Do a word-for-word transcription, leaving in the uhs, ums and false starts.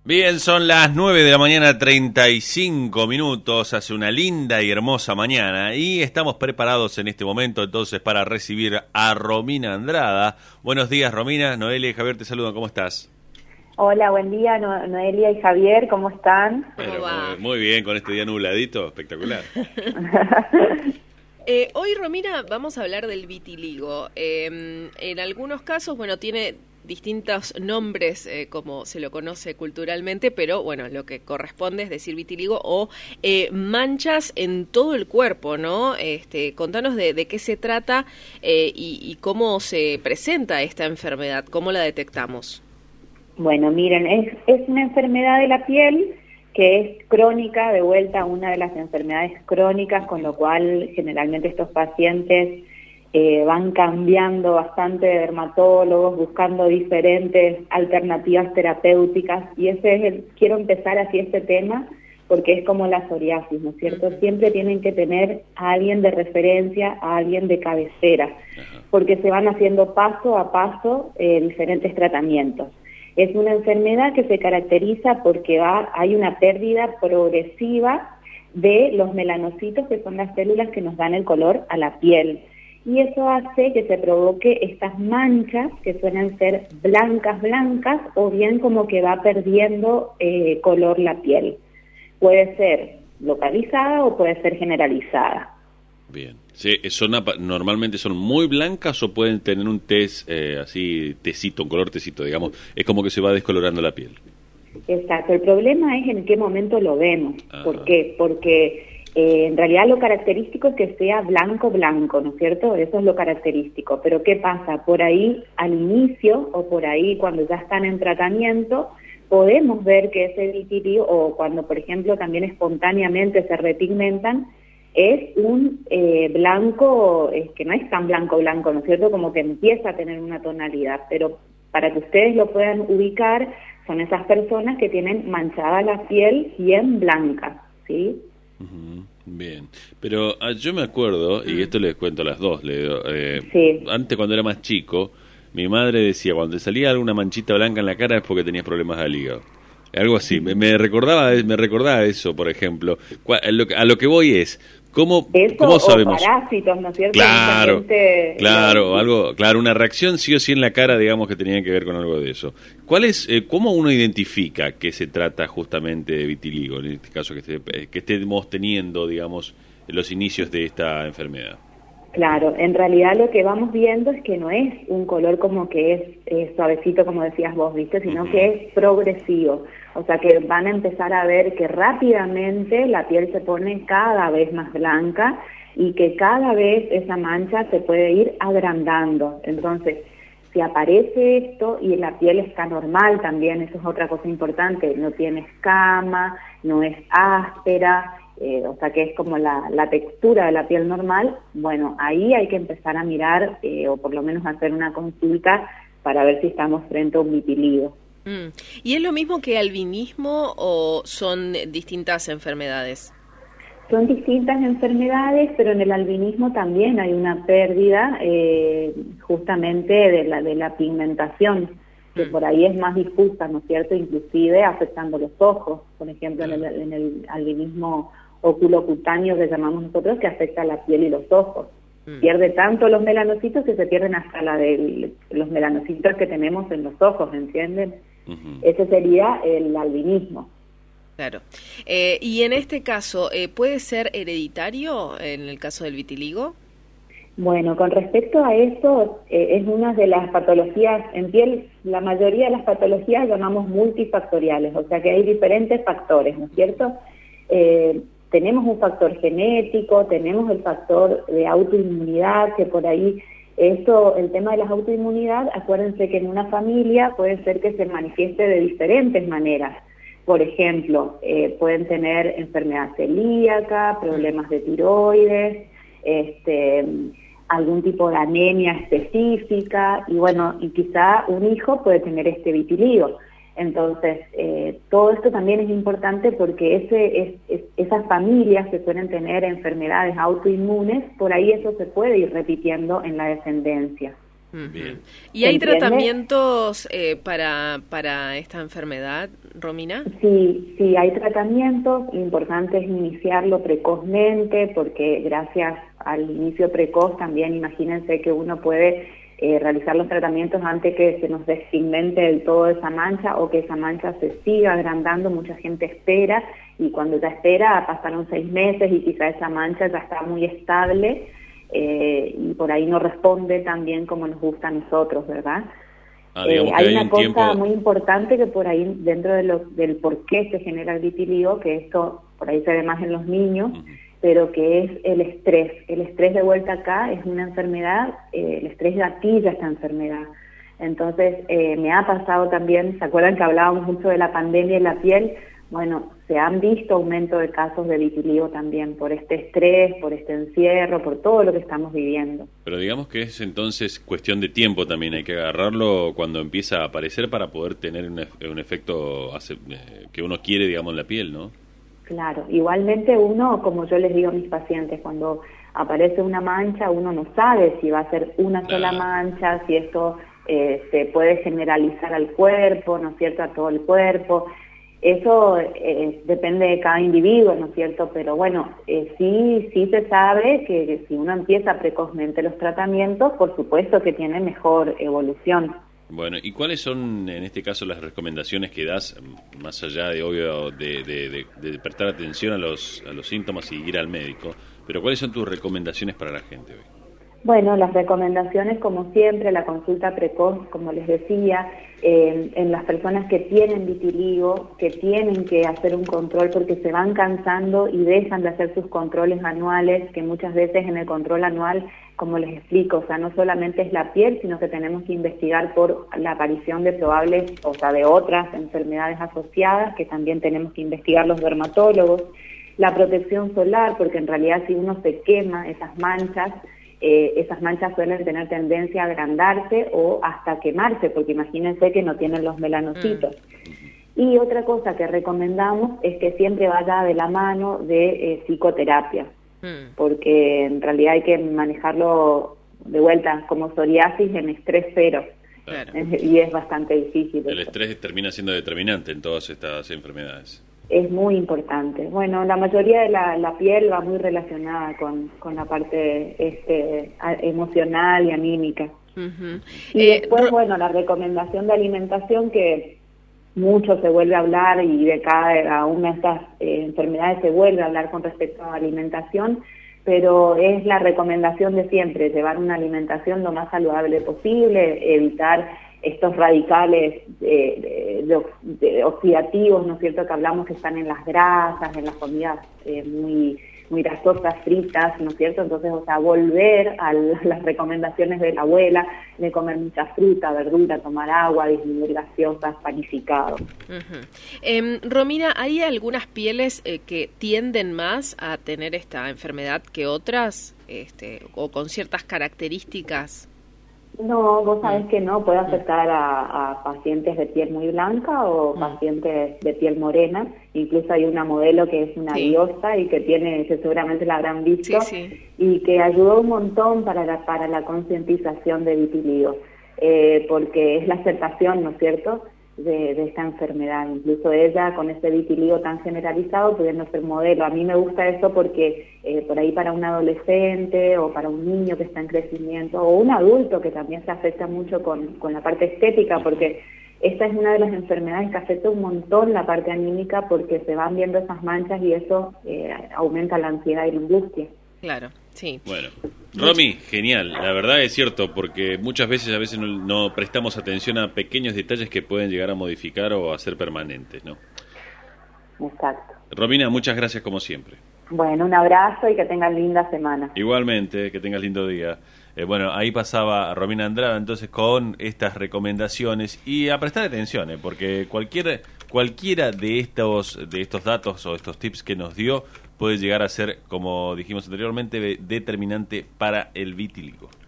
Bien, son las nueve de la mañana, treinta y cinco minutos, hace una linda y hermosa mañana y estamos preparados en este momento entonces para recibir a Romina Andrada. Buenos días, Romina. Noelia y Javier te saludan, ¿cómo estás? Hola, buen día, no Noelia y Javier, ¿cómo están? Pero, muy, muy bien, con este día nubladito, espectacular. Eh, hoy, Romina, vamos a hablar del vitiligo. Eh, en algunos casos, bueno, tiene distintos nombres, eh, como se lo conoce culturalmente, pero bueno, lo que corresponde es decir vitiligo o eh, manchas en todo el cuerpo, ¿no? Este, contanos de, de qué se trata eh, y, y cómo se presenta esta enfermedad, cómo la detectamos. Bueno, miren, es, es una enfermedad de la piel que es crónica, de vuelta una de las enfermedades crónicas, con lo cual generalmente estos pacientes eh, van cambiando bastante de dermatólogos, buscando diferentes alternativas terapéuticas, y ese es el, quiero empezar así este tema, porque es como la psoriasis, ¿no es cierto? Uh-huh. Siempre tienen que tener a alguien de referencia, a alguien de cabecera, uh-huh. porque se van haciendo paso a paso eh, diferentes tratamientos. Es una enfermedad que se caracteriza porque va, hay una pérdida progresiva de los melanocitos, que son las células que nos dan el color a la piel. Y eso hace que se provoque estas manchas que suelen ser blancas, blancas, o bien como que va perdiendo eh, color la piel. Puede ser localizada o puede ser generalizada. Bien. Sí, son, normalmente son muy blancas o pueden tener un tez eh, así, tecito, un color tecito, digamos. Es como que se va descolorando la piel. Exacto. El problema es en qué momento lo vemos. Ajá. ¿Por qué? Porque eh, en realidad lo característico es que sea blanco, blanco, ¿no es cierto? Eso es lo característico. Pero ¿qué pasa? Por ahí, al inicio, o por ahí cuando ya están en tratamiento, podemos ver que ese vitiligo, o cuando, por ejemplo, también espontáneamente se repigmentan, es un eh, blanco, es que no es tan blanco blanco, ¿no es cierto? Como que empieza a tener una tonalidad, pero para que ustedes lo puedan ubicar, son esas personas que tienen manchada la piel bien blanca, ¿sí? Uh-huh. Bien, pero ah, yo me acuerdo, y esto les cuento a las dos, le, eh, sí. antes cuando era más chico, mi madre decía, cuando te salía alguna manchita blanca en la cara es porque tenías problemas al hígado. Algo así, me, me recordaba me recordaba eso, por ejemplo. A lo, a lo que voy es, ¿cómo, eso, ¿cómo sabemos? O parásitos, ¿no es cierto? Claro, gente, claro, la... algo, claro, una reacción sí o sí en la cara, digamos, que tenía que ver con algo de eso. ¿Cuál es, eh, cómo uno identifica que se trata justamente de vitiligo, en este caso que, esté, que estemos teniendo, digamos, los inicios de esta enfermedad? Claro, en realidad lo que vamos viendo es que no es un color como que es eh, suavecito, como decías vos, ¿viste? Sino uh-huh. que es progresivo. O sea, que van a empezar a ver que rápidamente la piel se pone cada vez más blanca y que cada vez esa mancha se puede ir agrandando. Entonces, si aparece esto y la piel está normal también, eso es otra cosa importante, no tiene escama, no es áspera, Eh, o sea que es como la, la textura de la piel normal, bueno, ahí hay que empezar a mirar eh, o por lo menos hacer una consulta para ver si estamos frente a un vitiligo. Mm. ¿Y es lo mismo que albinismo o son distintas enfermedades? Son distintas enfermedades, pero en el albinismo también hay una pérdida eh, justamente de la, de la pigmentación, que por ahí es más difusa, ¿no es cierto?, inclusive afectando los ojos, por ejemplo, en el, en el albinismo oculocutáneo que llamamos nosotros, que afecta a la piel y los ojos. Mm. Pierde tanto los melanocitos que se pierden hasta la de los melanocitos que tenemos en los ojos, ¿entienden? Uh-huh. Ese sería el albinismo. Claro. Eh, y en este caso, eh, ¿puede ser hereditario en el caso del vitiligo? Bueno, con respecto a eso, eh, es una de las patologías en piel, la mayoría de las patologías llamamos multifactoriales, o sea que hay diferentes factores, ¿no es cierto? Eh, tenemos un factor genético, tenemos el factor de autoinmunidad, que por ahí, eso, el tema de la autoinmunidad, acuérdense que en una familia puede ser que se manifieste de diferentes maneras. Por ejemplo, eh, pueden tener enfermedad celíaca, problemas de tiroides, este... algún tipo de anemia específica, y bueno, y quizá un hijo puede tener este vitiligo. Entonces, eh, todo esto también es importante porque ese es, es, esas familias que suelen tener enfermedades autoinmunes, por ahí eso se puede ir repitiendo en la descendencia. Uh-huh. Bien. ¿Y hay ¿Entiende? tratamientos eh, para, para esta enfermedad, Romina? Sí, sí, hay tratamientos. Lo importante es iniciarlo precozmente, porque gracias al inicio precoz también imagínense que uno puede eh, realizar los tratamientos antes que se nos despigmente del todo esa mancha o que esa mancha se siga agrandando. Mucha gente espera y cuando ya espera pasaron seis meses y quizá esa mancha ya está muy estable. Eh, y por ahí no responde tan bien como nos gusta a nosotros, ¿verdad? Ah, eh, hay, hay una un cosa tiempo... muy importante que por ahí, dentro de lo, del por qué se genera el vitiligo, que esto por ahí se ve más en los niños, uh-huh. pero que es el estrés. El estrés de vuelta acá es una enfermedad, eh, el estrés gatilla esta enfermedad. Entonces, eh, me ha pasado también, ¿se acuerdan que hablábamos mucho de la pandemia en la piel? Bueno, se han visto aumento de casos de vitiligo también por este estrés, por este encierro, por todo lo que estamos viviendo. Pero digamos que es entonces cuestión de tiempo también, hay que agarrarlo cuando empieza a aparecer para poder tener un, un efecto que uno quiere, digamos, en la piel, ¿no? Claro, igualmente uno, como yo les digo a mis pacientes, cuando aparece una mancha, uno no sabe si va a ser una claro. sola mancha, si esto eh, se puede generalizar al cuerpo, ¿no es cierto?, a todo el cuerpo. Eso eh, depende de cada individuo, ¿no es cierto? Pero bueno, eh, sí, sí se sabe que, que si uno empieza precozmente los tratamientos, por supuesto que tiene mejor evolución. Bueno, ¿y cuáles son en este caso las recomendaciones que das, más allá de obvio de, de, de, de prestar atención a los, a los síntomas y ir al médico, pero cuáles son tus recomendaciones para la gente hoy? Bueno, las recomendaciones, como siempre, la consulta precoz, como les decía, eh, en las personas que tienen vitiligo, que tienen que hacer un control porque se van cansando y dejan de hacer sus controles anuales, que muchas veces en el control anual, como les explico, o sea, no solamente es la piel, sino que tenemos que investigar por la aparición de probables, o sea, de otras enfermedades asociadas, que también tenemos que investigar los dermatólogos, la protección solar, porque en realidad si uno se quema esas manchas, Eh, esas manchas suelen tener tendencia a agrandarse o hasta quemarse, porque imagínense que no tienen los melanocitos. Mm. Y otra cosa que recomendamos es que siempre vaya de la mano de eh, psicoterapia, mm. porque en realidad hay que manejarlo de vuelta como psoriasis en estrés cero. Claro. Y es bastante difícil. El eso. estrés termina siendo determinante en todas estas enfermedades. Es muy importante. Bueno, la mayoría de la, la piel va muy relacionada con, con la parte este, emocional y anímica. Uh-huh. Y eh, después, bueno, la recomendación de alimentación, que mucho se vuelve a hablar y de cada una de estas eh, enfermedades se vuelve a hablar con respecto a la alimentación, pero es la recomendación de siempre, llevar una alimentación lo más saludable posible, evitar estos radicales eh, de, de, de oxidativos, ¿no es cierto?, que hablamos que están en las grasas, en las comidas eh, muy muy grasosas, fritas, ¿no es cierto? Entonces, o sea, volver a las recomendaciones de la abuela, de comer mucha fruta, verdura, tomar agua, disminuir gaseosas, panificados. Uh-huh. eh, Romina, ¿hay algunas pieles eh, que tienden más a tener esta enfermedad que otras, este, o con ciertas características? No, vos sabés que no, puede afectar a, a pacientes de piel muy blanca o mm. pacientes de piel morena. Incluso hay una modelo que es una sí. diosa y que tiene, que seguramente la habrán visto, sí, sí. y que ayudó un montón para la, para la concientización de vitiligo, eh, porque es la aceptación, ¿no es cierto?, de, de esta enfermedad. Incluso ella, con ese vitiligo tan generalizado, pudiendo ser modelo. A mí me gusta eso porque eh, por ahí para un adolescente o para un niño que está en crecimiento o un adulto que también se afecta mucho con, con la parte estética, porque esta es una de las enfermedades que afecta un montón la parte anímica, porque se van viendo esas manchas y eso eh, aumenta la ansiedad y la angustia. Claro, sí. Bueno, Romy, genial, la verdad es cierto, porque muchas veces a veces no, no prestamos atención a pequeños detalles que pueden llegar a modificar o a ser permanentes, ¿no? Exacto. Romina, muchas gracias como siempre. Bueno, un abrazo y que tengan linda semana. Igualmente, que tengas lindo día. Eh, bueno, ahí pasaba Romina Andrada entonces con estas recomendaciones y a prestar atención, eh, porque cualquier, cualquiera de estos, de estos datos o estos tips que nos dio puede llegar a ser, como dijimos anteriormente, determinante para el vitiligo.